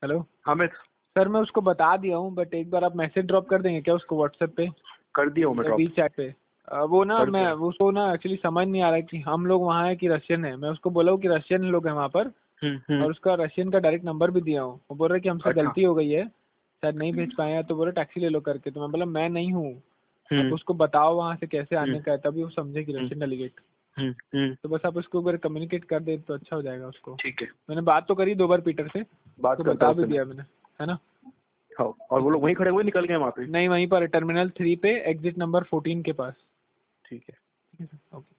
Hello Hamid. Sir मैं उसको बता दिया हूँ, बट एक बार आप मैसेज ड्रॉप कर देंगे क्या उसको व्हाट्सएप पे? कर दिया हूँ मैं ड्रॉप। वी चैट पे। वो ना कर मैं दिया। उसको ना एक्चुअली समझ नहीं आ रहा है कि हम लोग वहाँ है कि रशियन है। मैं उसको बोला हूँ कि रशियन लोग हैं वहाँ पर, और उसका रशियन का डायरेक्ट नंबर भी दिया हूँ। वो बोल रहा है कि हमसे अच्छा। गलती हो गई है, शायद नहीं भेज पाए हैं, तो बोल रहे टैक्सी ले लो करके। तो मैं बोला मैं नहीं हूँ, आप उसको बताओ वहाँ से कैसे आने का है, तभी वो समझे कि रशियन डेलीगेट। तो बस आप उसको अगर कम्युनिकेट कर दे तो अच्छा हो जाएगा उसको। ठीक है, मैंने बात तो करी 2 बार पीटर से, बात तो करता बता हूँ भी उससे मैं। दिया मैंने, है ना? हाँ, और वो लोग वहीं खड़े हुए निकल गए वहाँ पे? नहीं, वहीं पर टर्मिनल 3 पे एग्जिट नंबर 14 के पास। ठीक है। ठीक है सर, ओके।